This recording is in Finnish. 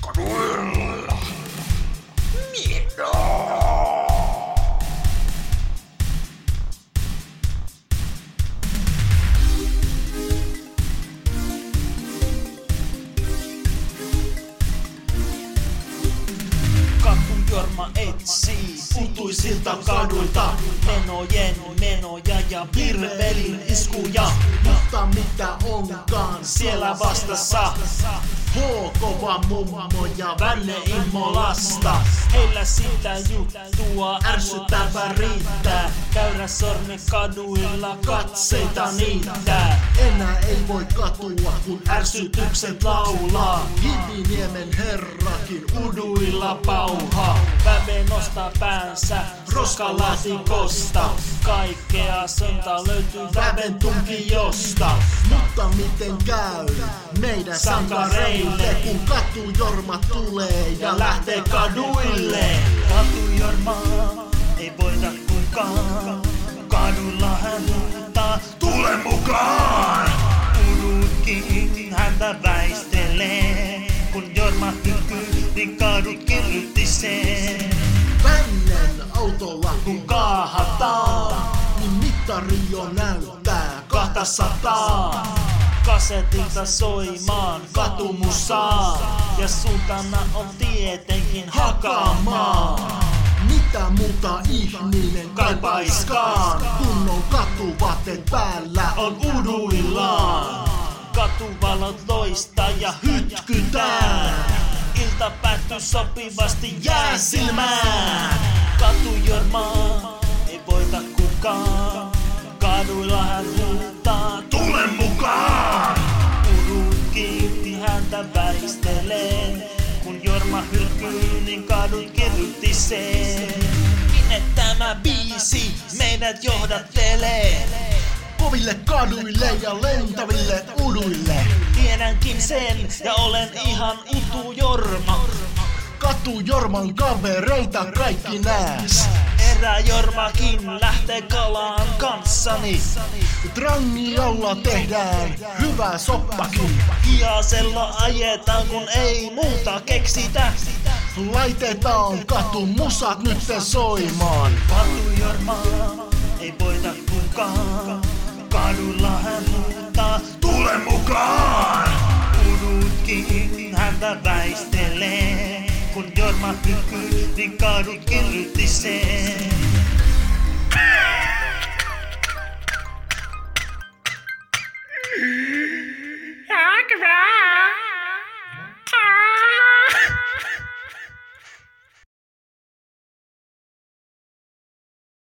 Kaduilla. Mitä? Katujorma etsii utuisilta kaduilta menoja ja virvelin iskuja. Mutta mitä onkaan Siellä vastassa H-kova mummo ja Vänne Immolasta. Heillä sitä juttua ärsyttävä riittää. Käyrä sormi kaduilla katseita niittää. Enää ei voi katua, kun Ärsytykset laulaa. Kiviniemen herrakin Uduilla pauhaa. Väve nostaa päänsä roskalaatikosta. Kaikkea sonta löytyy väven tunkiosta. Mutta miten käy meidän sankareille, kun katujorma tulee ja Lähtee kaduille. Katujorma ei voita kukaan. Kadulla hän huutaa, tule mukaan! Udutkin häntä väistelee. Kun jorma hykkyy, niin kadut kirryttisee. Vännen autolla kun Kaahataan, niin mittari jo näyttää 200. Kasetilta soimaan katumusaa. Ja suuntana on tietenkin Hakamaa. Mitä muuta ihminen Kaipaiskaan, kun on katuvaatteet päällä on uduillaan. Katuvalot loistaa ja hytkytään. Ilta päättyy sopivasti jää silmään. Katujormaa ei voita kukaan. Kaduilla hän huutaa, tule mukaan! Udutkin häntä väistelee. Kun jorma hylkyy, niin kadut kirryttisee. Minne tämä biisi meidät johdattelee? koville kaduille ja lentäville uduille. Tiedänkin sen ja olen ihan utujorma. Katujorman kavereita kaikki nääs. Eräjormakin lähtee kalaan kanssani. Trangi alla tehdään hyvä soppakin. Hiasella ajetaan kun ei muuta keksitä. Laitetaan katumusat nyt soimaan. Katujormaa ei voita kukaan. Kadulla hän huutaa, tule mukaan! Udutkin häntä väistelee. Kun jorma hykkyy, niin kadut kirryttisee. Ja,